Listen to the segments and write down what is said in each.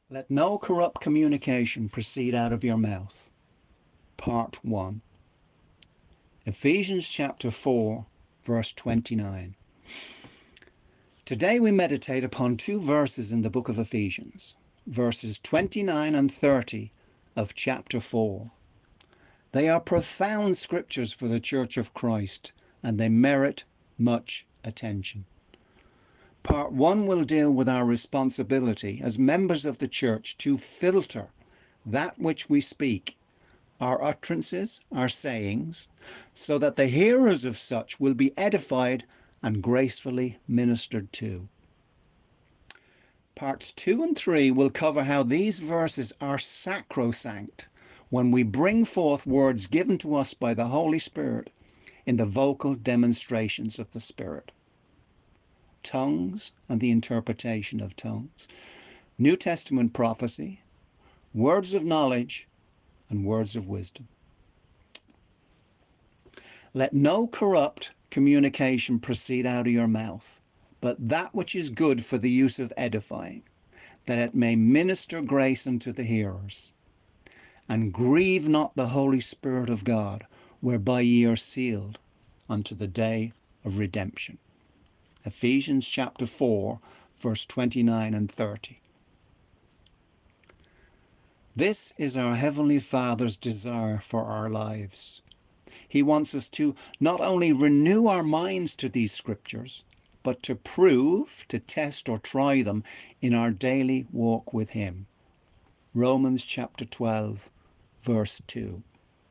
Let no corrupt communication proceed out of your mouth. Part 1. Ephesians chapter 4, verse 29. Today we meditate upon two verses in the book of Ephesians, verses 29 and 30 of chapter 4. They are profound scriptures for the Church of Christ, and they merit much attention. Part 1 will deal with our responsibility as members of the church to filter that which we speak, our utterances, our sayings, so that the hearers of such will be edified and gracefully ministered to. Parts 2 and 3 will cover how these verses are sacrosanct when we bring forth words given to us by the Holy Spirit in the vocal demonstrations of the Spirit. Tongues and the interpretation of tongues, New Testament prophecy, words of knowledge, and words of wisdom. Let no corrupt communication proceed out of your mouth, but that which is good for the use of edifying, that it may minister grace unto the hearers. And grieve not the Holy Spirit of God, whereby ye are sealed unto the day of redemption. Ephesians chapter 4, verse 29 and 30. This is our Heavenly Father's desire for our lives. He wants us to not only renew our minds to these scriptures, but to prove, to test or try them in our daily walk with Him. Romans chapter 12, verse 2.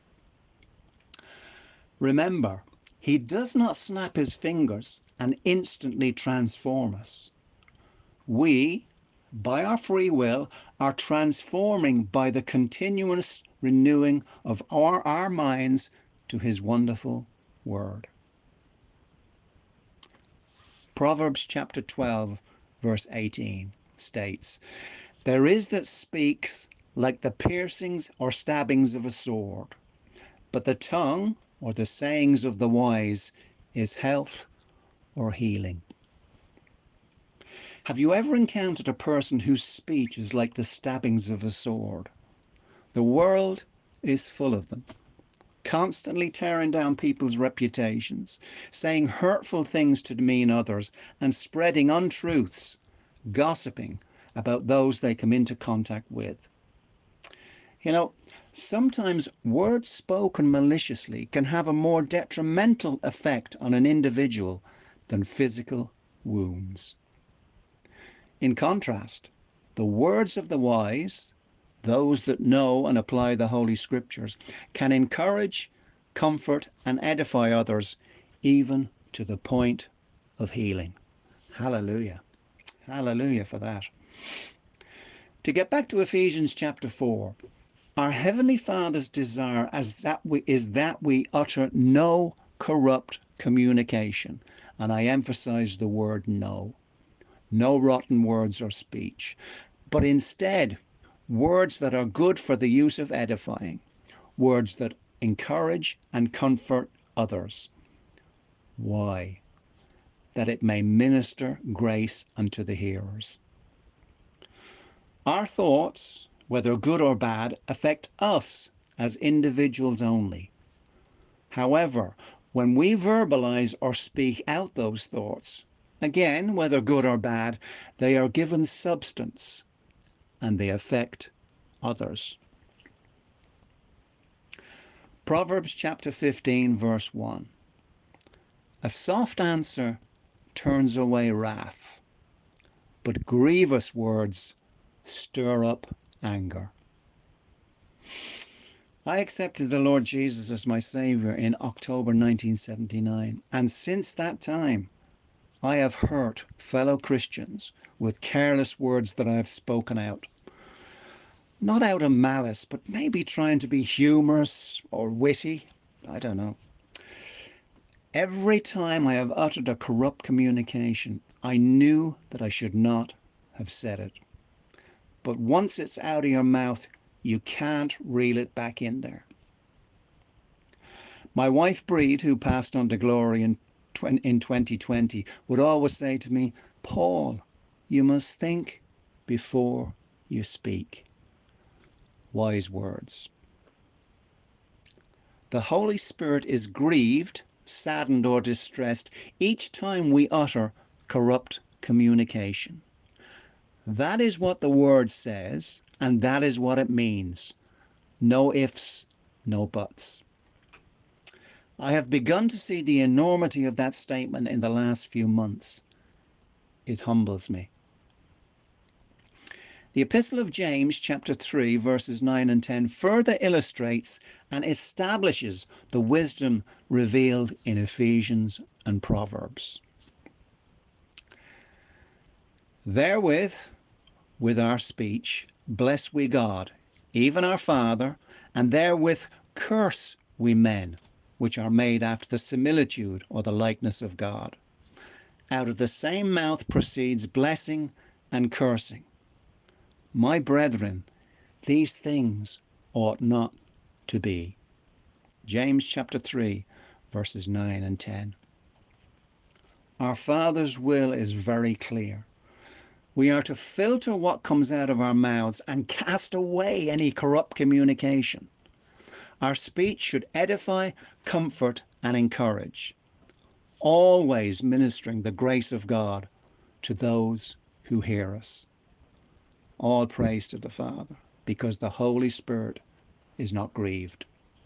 Remember, He does not snap His fingers and instantly transform us. We, by our free will, are transforming by the continuous renewing of our minds to His wonderful Word. Proverbs chapter 12, verse 18 states, "There is that speaks like the piercings or stabbings of a sword, but the tongue or the sayings of the wise is health or healing." Have you ever encountered a person whose speech is like the stabbings of a sword? The world is full of them, constantly tearing down people's reputations, saying hurtful things to demean others, and spreading untruths, gossiping about those they come into contact with. You know, sometimes words spoken maliciously can have a more detrimental effect on an individual than physical wounds. In contrast, the words of the wise, those that know and apply the Holy Scriptures, can encourage, comfort, and edify others, even to the point of healing. Hallelujah. Hallelujah for that. To get back to Ephesians chapter 4, our Heavenly Father's desire is that we utter no corrupt communication. And I emphasize the word no. No rotten words or speech, but instead words that are good for the use of edifying, words that encourage and comfort others. Why? That it may minister grace unto the hearers. Our thoughts, whether good or bad, affect us as individuals only. However, when we verbalize or speak out those thoughts, again, whether good or bad, they are given substance and they affect others. Proverbs chapter 15, verse 1. A soft answer turns away wrath, but grievous words stir up anger. I accepted the Lord Jesus as my Savior in October 1979, and since that time, I have hurt fellow Christians with careless words that I have spoken out. Not out of malice, but maybe trying to be humorous or witty. I don't know. Every time I have uttered a corrupt communication, I knew that I should not have said it. But once it's out of your mouth, you can't reel it back in there. My wife Breed, who passed on to glory in 2020, would always say to me, "Paul, you must think before you speak wise words. The Holy Spirit is grieved, saddened, or distressed each time we utter corrupt communication. That is what the word says, and that is what it means. No ifs, no buts. I have begun to see the enormity of that statement in the last few months. It humbles me. The Epistle of James, chapter 3, verses 9 and 10, further illustrates and establishes the wisdom revealed in Ephesians and Proverbs. Therewith, with our speech, bless we God, even our Father, and therewith curse we men, which are made after the similitude or the likeness of God. Out of the same mouth proceeds blessing and cursing. My brethren, these things ought not to be. James chapter 3, verses 9 and 10. Our Father's will is very clear. We are to filter what comes out of our mouths and cast away any corrupt communication. Our speech should edify, comfort, and encourage, always ministering the grace of God to those who hear us. All praise to the Father, because the Holy Spirit is not grieved.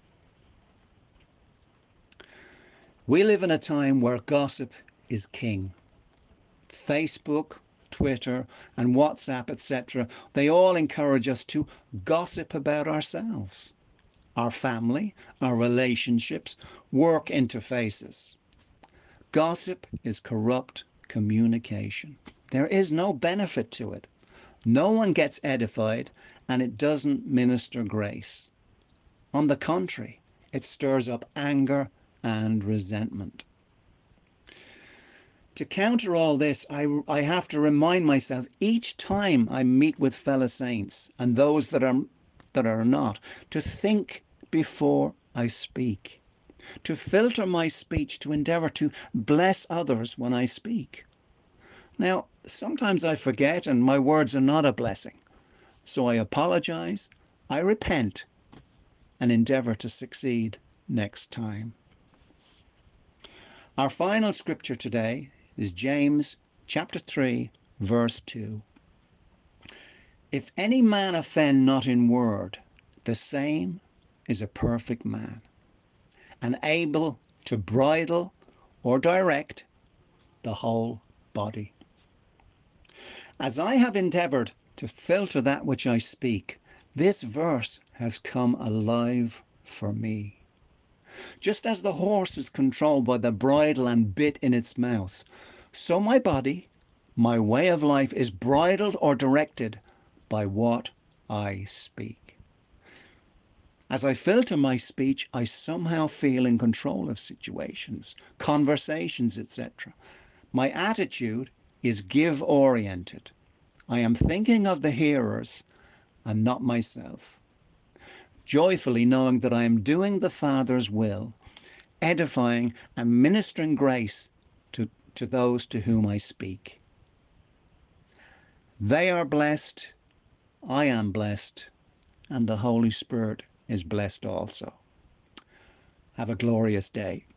We live in a time where gossip is king. Facebook, Twitter, and WhatsApp, etc., they all encourage us to gossip about ourselves, our family, our relationships, work interfaces. Gossip is corrupt communication. There is no benefit to it. No one gets edified, and it doesn't minister grace. On the contrary, it stirs up anger and resentment. To counter all this, I have to remind myself each time I meet with fellow saints and those that are not, to think before I speak, to filter my speech, to endeavour to bless others when I speak. Now, sometimes I forget and my words are not a blessing. So I apologize, I repent, and endeavour to succeed next time. Our final scripture today is James chapter 3, verse 2. If any man offend not in word, the same is a perfect man, and able to bridle or direct the whole body. As I have endeavoured to filter that which I speak, this verse has come alive for me. Just as the horse is controlled by the bridle and bit in its mouth, so my body, my way of life, is bridled or directed by what I speak. As I filter my speech, I somehow feel in control of situations, conversations, etc. My attitude is give-oriented. I am thinking of the hearers and not myself, joyfully knowing that I am doing the Father's will, edifying and ministering grace to those to whom I speak. They are blessed, I am blessed, and the Holy Spirit is blessed also. Have a glorious day.